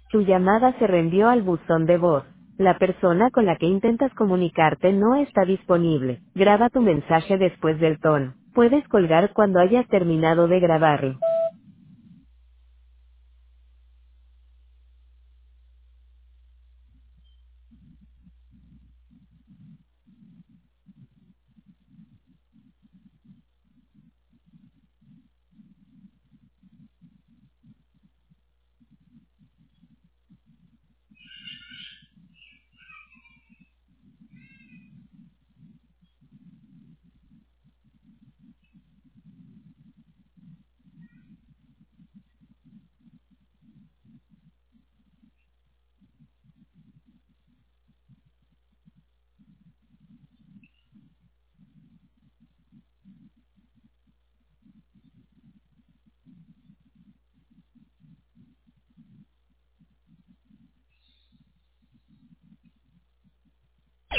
Tu llamada se reenvió al buzón de voz. La persona con la que intentas comunicarte no está disponible. Graba tu mensaje después del tono. Puedes colgar cuando hayas terminado de grabarlo.